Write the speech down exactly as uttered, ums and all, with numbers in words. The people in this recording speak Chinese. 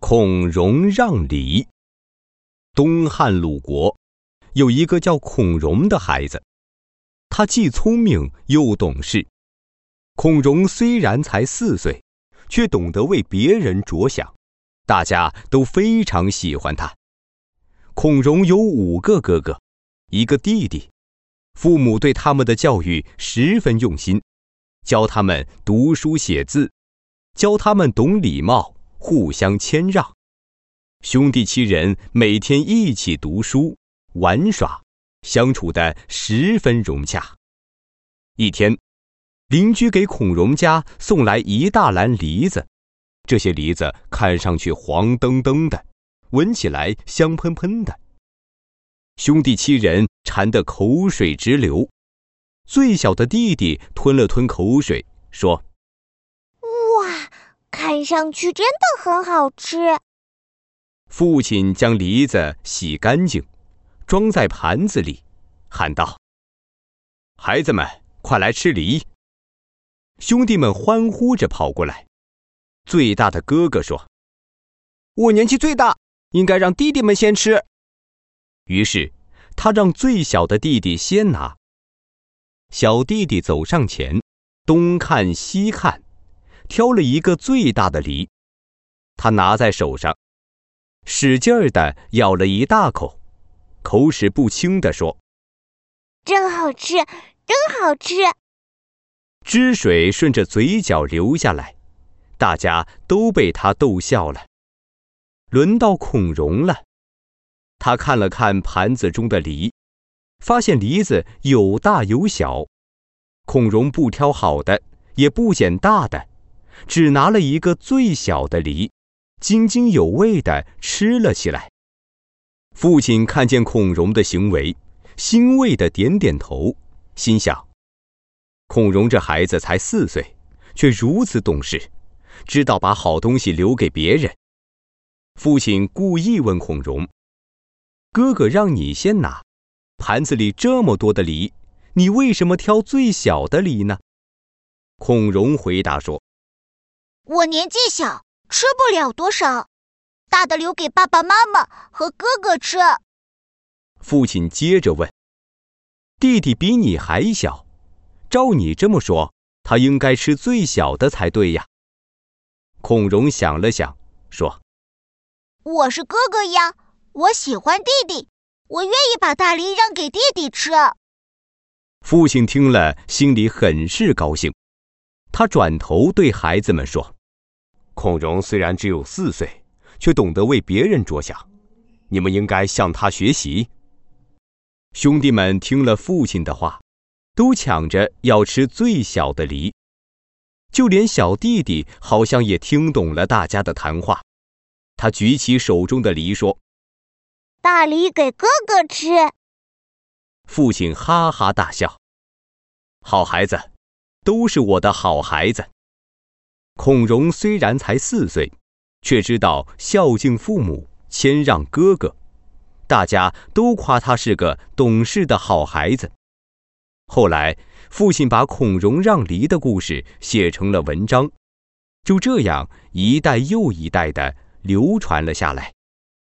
孔融让梨。东汉鲁国有一个叫孔融的孩子，他既聪明又懂事。孔融虽然才四岁，却懂得为别人着想，大家都非常喜欢他。孔融有五个哥哥，一个弟弟，父母对他们的教育十分用心，教他们读书写字，教他们懂礼貌，互相谦让。兄弟七人每天一起读书玩耍，相处得十分融洽。一天，邻居给孔融家送来一大篮梨子，这些梨子看上去黄澄澄的，闻起来香喷喷的。兄弟七人馋得口水直流，最小的弟弟吞了吞口水，说： 哇，看上去真的很好吃。 父亲将梨子洗干净，装在盘子里，喊道：孩子们，快来吃梨。兄弟们欢呼着跑过来。最大的哥哥说：我年纪最大，应该让弟弟们先吃。于是他让最小的弟弟先拿。小弟弟走上前，东看西看，挑了一个最大的梨，他拿在手上，使劲儿地咬了一大口，口齿不清地说： 真好吃，真好吃。 汁水顺着嘴角流下来，大家都被他逗笑了。轮到孔融了，他看了看盘子中的梨，发现梨子有大有小。孔融不挑好的，也不捡大的，只拿了一个最小的梨，津津有味地吃了起来。父亲看见孔融的行为，欣慰地点点头，心想：孔融这孩子才四岁，却如此懂事，知道把好东西留给别人。父亲故意问孔融：哥哥让你先拿，盘子里这么多的梨，你为什么挑最小的梨呢？孔融回答说： 我年纪小，吃不了多少，大的留给爸爸妈妈和哥哥吃。 父亲接着问：弟弟比你还小，照你这么说，他应该吃最小的才对呀。孔融想了想，说： 我是哥哥呀，我喜欢弟弟，我愿意把大梨让给弟弟吃。 父亲听了，心里很是高兴。他转头对孩子们说：孔融虽然只有四岁，却懂得为别人着想，你们应该向他学习。兄弟们听了父亲的话，都抢着要吃最小的梨。就连小弟弟好像也听懂了大家的谈话，他举起手中的梨说： 大梨给哥哥吃。 父亲哈哈大笑：好孩子，都是我的好孩子。孔融虽然才四岁，却知道孝敬父母，谦让哥哥，大家都夸他是个懂事的好孩子。后来父亲把孔融让梨的故事写成了文章，就这样一代又一代地流传了下来。